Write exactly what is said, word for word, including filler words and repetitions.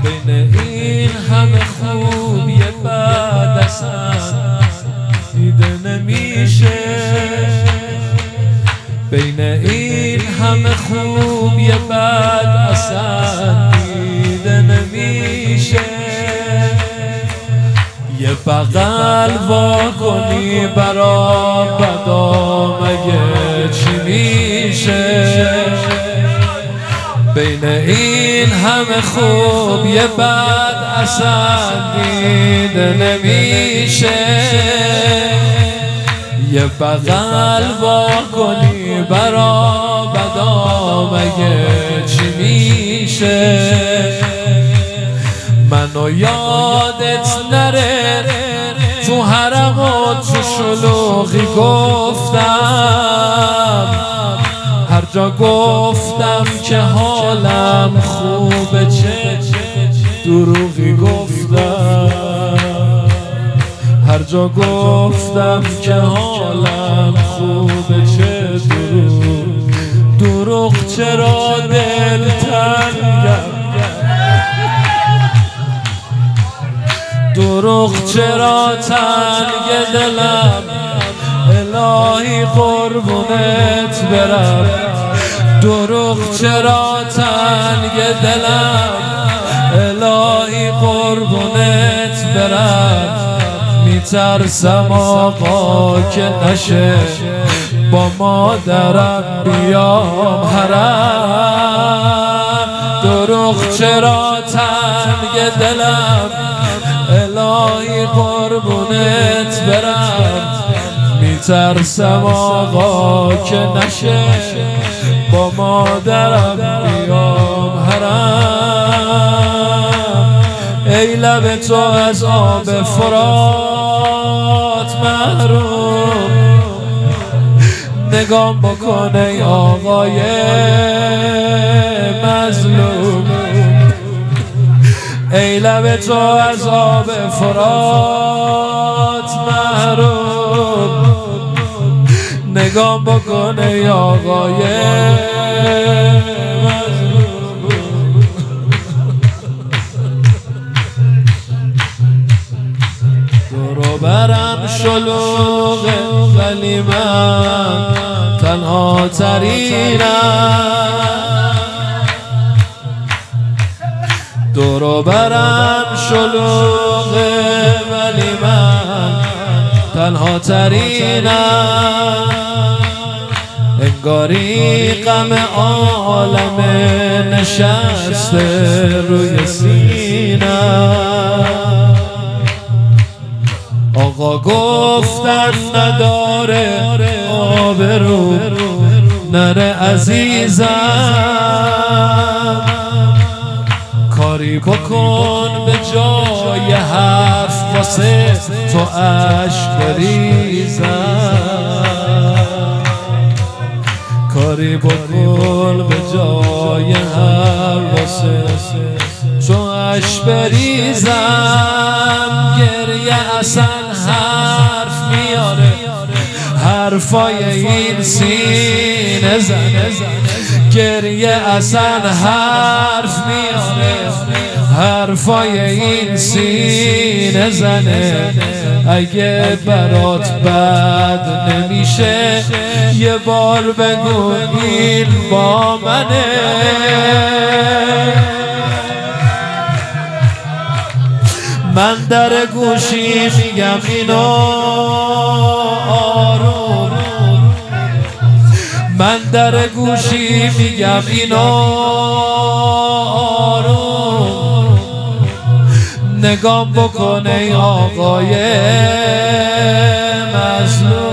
بین این همه خوبی بد اصلا دیده نمیشه، بین این همه خوبی بد اصلا دیده نمیشه. یه بغل وا کنی برا بدا مگه چی میشه، بین این همه خوبی بد اصلا دیده نمیشه. یه بغل وا کنی برا بدا مگه چی میشه. منو یادت نره تو حرم و تو شلوغی گفتم، هر جا گفتم که حالم خوبه چه دروغی گفتم، هر جا گفتم که حالم خوبه چه دروغ. دروغ چرا دل تنگم، دروغ چرا تنگ دلم، الهی قربونت برم. دروغ چرا تنگ دلم، الهی قربونت برم. میترسم آقا که نشه با مادرم بیام حرم. دروغ چرا تنگ دلم، الهی قربونت برم. میترسم آقا که نشه با مادرم بیام حرم. ای لب تو از آب فرات محروم، نگام بکن ای آقای مظلوم. ای لب تو از آب فرات محروم، نگام بکن ای آقای مظلوم. دور و برم شلوغه ولی من تنها ترینم، دور و برم شلوغه ولی من تنها ترینم. انگاری غم عالم نشسته روی سینم. آقا گفتن نداره آبرو نره عزیزم، کاری بکن به جای حرف واسه تو عشق بریزم، کاری بکن به جای حرف واسه تو عشق بریزم. گریه اصلا حرف میاره، حرفای این سینه زنه، گریه اصلا حرف میاره، حرفای این سینه زنه. اگه برات بد نمیشه یه بار بگو این با منه. من در گوشی میگم اینو آروم، من در گوشی میگم اینو آروم. نگام بکن ای آقای مظلوم.